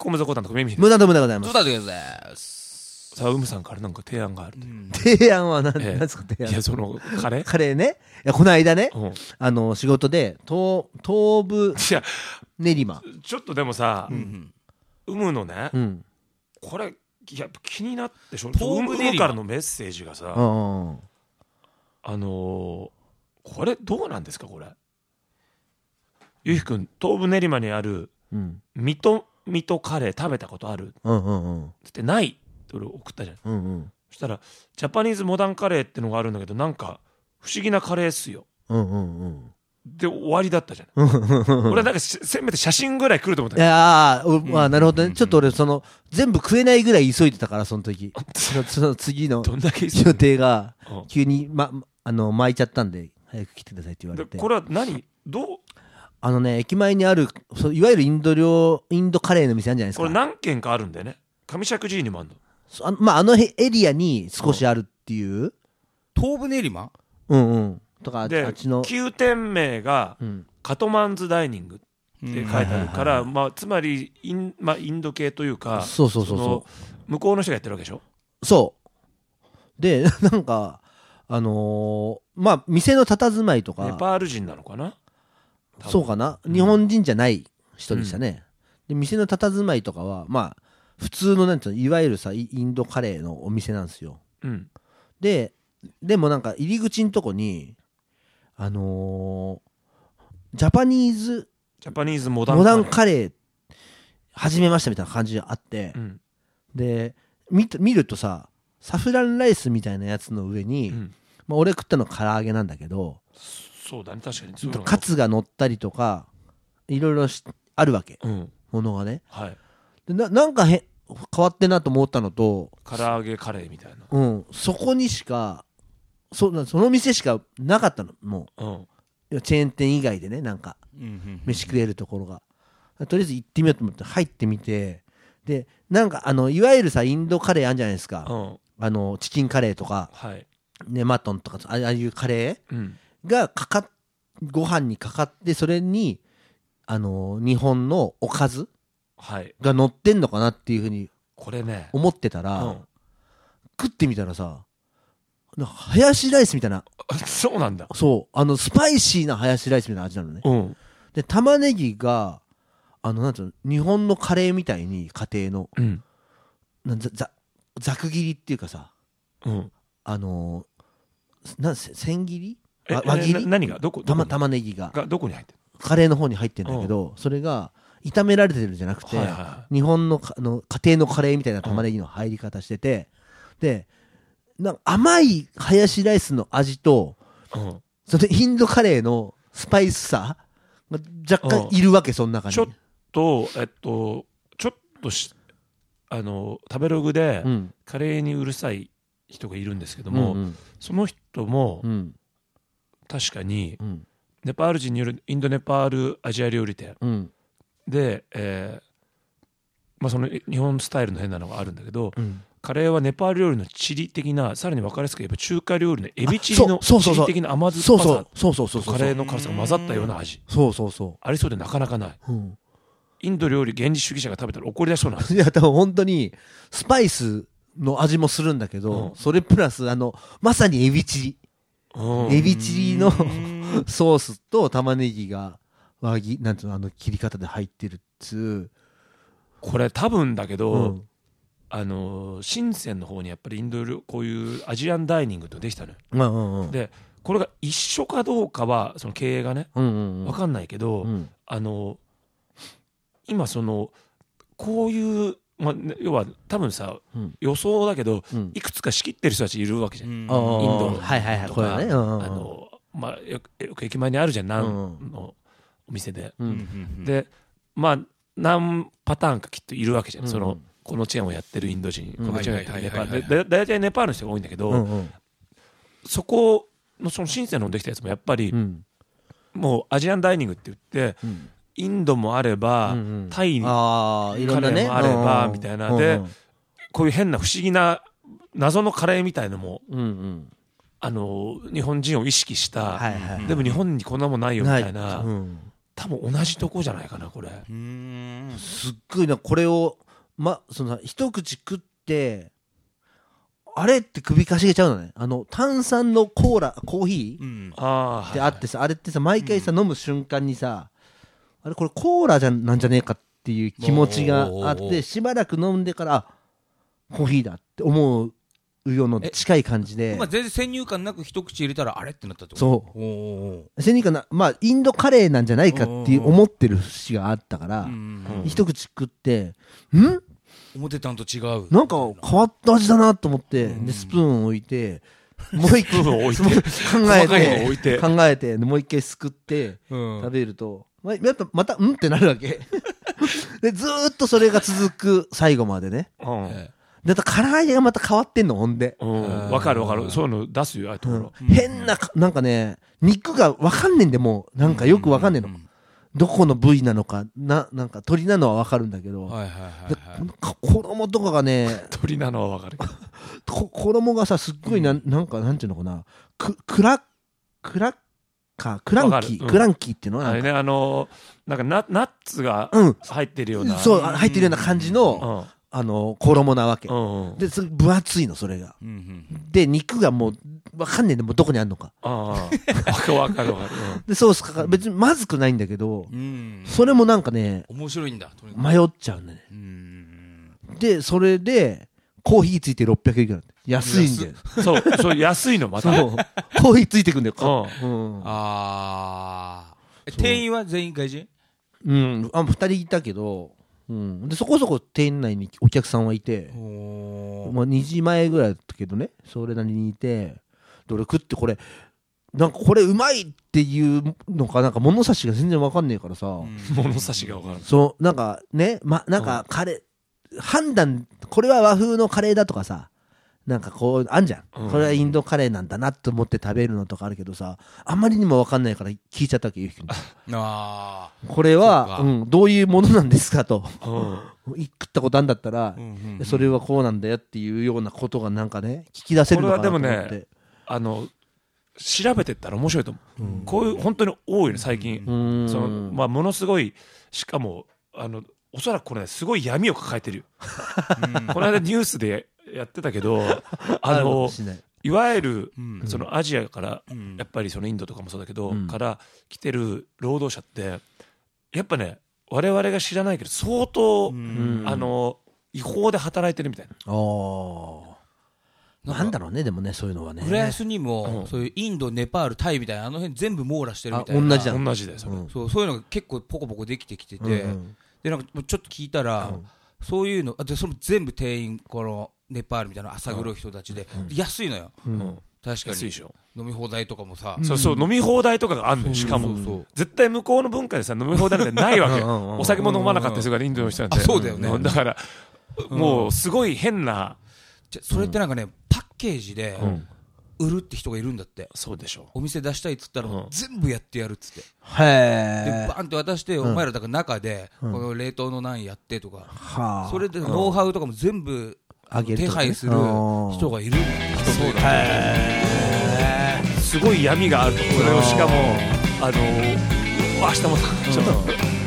米底団とか耳無駄でございます。 そうだでございます。 さあうむさんからなんか提案があると、 提案は何ええですか提案。 いやそのカレーカレーね。いやこの間ね、 うん仕事で東武いや練馬。 ちょっとでもさ、うむのね、 うん。 これやっぱ気になってしょ。 東武練馬うむからのメッセージがさ、 うん。 これどうなんですかこれ。ゆうひくん東武練馬にあるうん。 水戸カレー食べたことあるうんうんうん。 ってないって俺送ったじゃん。 うんうん。 そしたらジャパニーズモダンカレーってのがあるんだけどなんか不思議なカレーっすようんうんうん。 で終わりだったじゃん。俺はなんかせめて写真ぐらい来ると思ったいやなるほどね。ちょっと俺全部食えないぐらい急いでたからその時。その次のどんだけ予定がうん急に巻いちゃったんで早く来てくださいって言われて。 でこれはどう駅前にあるいわゆるインドカレーの店あるんじゃないですか。 これ何軒かあるんだよね。上石神井にもあるの。 あのエリアに少しあるっていう。 東武練馬うんうん。とかあでっちの。 旧店名がうんカトマンズダイニングって書いてあるかはいはいら、まあ、つまりインド系というかそうそうそうそ向こうの人がやってるわけでしょ。 う。そうでなんか店の佇まいとかネパール人なのかな。多分そうかな、日本人じゃない人でしたね。で店の佇まいとかは普通のなんていうのいわゆるさインドカレーのお店なんですよ。 うんでもなんか入り口のとこにジャパニーズモダンカレー始めましたみたいな感じがあって、 うんで見るとさサフランライスみたいなやつの上に、 うん俺食ったの唐揚げなんだけどそうだね確かにそういうのがカツが乗ったりとかいろいろあるわけ、 うんものがね。 はいでなんか変わってんなと思ったのと、 唐揚げカレーみたいな。 そこにしかその店しかなかったの。もうチェーン店以外でねなんか飯食えるところが、とりあえず行ってみようと思って入ってみて、でなんかいわゆるさインドカレーあるじゃないですか、チキンカレーとか、 はいね、マトンとかああいうカレうんーがご飯にかかって、それに日本のおかずはいが乗ってんのかなっていうふうにこれね思ってたら、食ってみたらさハヤシライスみたいな、 そうなんだ。 そうスパイシーなハヤシライスみたいな味なのね。で玉ねぎがなんていうの日本のカレーみたいに家庭のざく切りっていうかさ、千切り輪切り何がどこ玉ねぎがどこに入ってる。 カレーの方に入ってるんだけど、それが炒められてるんじゃなくて、日本の家庭のカレーみたいな玉ねぎの入り方してて、でなんか甘いハヤシライスの味と、そのインドカレーのスパイスさが若干いるわけ、その中に。 ちょっと食べログでカレーにうるさい人がいるんですけども、その人も確かにネパール人によるインドネパールアジア料理店で、その日本スタイルの変なのがあるんだけど、カレーはネパール料理のチリ的な、さらに分かりやすく言えば中華料理のエビチリのチリ的な甘酸っぱさとカレーの辛さが混ざったような味、ありそうでなかなかない。インド料理原理主義者が食べたら怒り出しそうなんです。 いや多分本当にスパイスの味もするんだけど、それプラスまさにエビチリのソースと玉ねぎがなんていうの切り方で入ってるっつう。 これ多分だけど、深センの方にやっぱりインドこういうアジアンダイニングってできたのよ。でこれが一緒かどうかはその経営がね分かんないけど、今こういう、要は多分さ、予想だけど、いくつか仕切ってる人たちいるわけじゃん、インドとか、よく駅前にあるじゃん、ナンのお店で、で何パターンかきっといるわけじゃん、このチェーンをやってるインド人、このチェーンをやってるネパールで、大体ネパールの人が多いんだけど、そこのその深センのできたやつもやっぱり、もうアジアンダイニングって言って、インドもあれば、タイカレーもあればみたいなで、こういう変な不思議な謎のカレーみたいのも、日本人を意識した、でも日本にこんなもんないよみたいな多分同じとこじゃないかなこれ。 すっごいなこれをその一口食ってあれって首かしげちゃうのね。炭酸のコーヒーってあってさ、あれってさ毎回さ、飲む瞬間にさ、あれこれコーラなんじゃねえかっていう気持ちがあって、しばらく飲んでからコーヒーだって思うような近い感じで、 全然先入観なく一口入れたらあれってなったってこと。 そう先入観インドカレーなんじゃないかって思ってる節があったから、一口食って思ってたんと違うなんか変わった味だなと思って、でスプーンを置いてもう一回考えてもう一回すくって食べると、やっぱまたってなるわけでずーっとそれが続く最後までね。で唐揚げがまた変わってんのほんで。 わかるそういうの出すよああいうところ。 変ななんかね肉がわかんねえんでもうなんかよくわかんねえの。どこの部位なのかなんか鶏なのはわかるんだけど、衣とかがね鶏なのはわかるけど衣がさすっごいなんかなんていうのかなクランキーっていうのはあれねなんかナッツが入ってるような、 そう入ってるような感じの衣なわけ。で分厚いのそれが。で肉がもう分かんねえんでもうどこにあんのか。わかる。 でソースかか別にまずくないんだけど、それもなんかね面白いんだ。 迷っちゃうんだね。でそれでコーヒーついて600円ぐらい安いんだよ。 そう安いのまた。 コーヒーついてくんだよ。 店員は全員外人 ？2人いたけど。でそこそこ店内にお客さんはいて、2時前ぐらいだったけどね、それなりにいて、で俺食ってこれなんかこれうまいっていうのかなんか物差しが全然わかんねえからさ、 物差しがわかんない。 そうなんかねなんかカレー判断これは和風のカレーだとかさ、なんかこうあんじゃん、これはインドカレーなんだなと思って食べるのとかあるけどさ、あんまりにも分かんないから聞いちゃったわけ、ゆうきくんこれは、どういうものなんですかと、食ったことあるんだったら、それはこうなんだよっていうようなことがなんかね聞き出せるのかなと思って。これはでもね調べてったら面白いと思う、こういう本当に多いの最近。ものすごい、しかもおそらくこれ、ね、すごい闇を抱えてるよこの間ニュースでやってたけどいわゆるそのアジアからやっぱりそのインドとかもそうだけどから来てる労働者ってやっぱね我々が知らないけど相当違法で働いてるみたいな。 なんだろうね、でもねそういうのはね。 浦安にもそういうインドネパールタイみたいなの辺全部網羅してるみたいな。 同じだよそれ。 そういうのが結構ポコポコできてきてて、でなんかちょっと聞いたらそういうのでその全部店員このネパールみたいな浅黒い人たちで安いのよ。確かに安いでしょ。 飲み放題とかもさ、 そう飲み放題とかがあるのよ。しかも絶対向こうの文化でさ飲み放題なんてないわけよ。お酒も飲まなかったりするからインドの人なんて。 そうだよね。 だからもうすごい変な。 それってなんかねパッケージで売るって人がいるんだって。 そうでしょ。 お店出したいっつったら全部やってやるっつって。でバーンって渡してお前らだから中でこの冷凍のナンやってとか、それでノウハウとかも全部手配する人がいるんだって。 そうだ。すごい闇があると。それをしかも明日もちょっと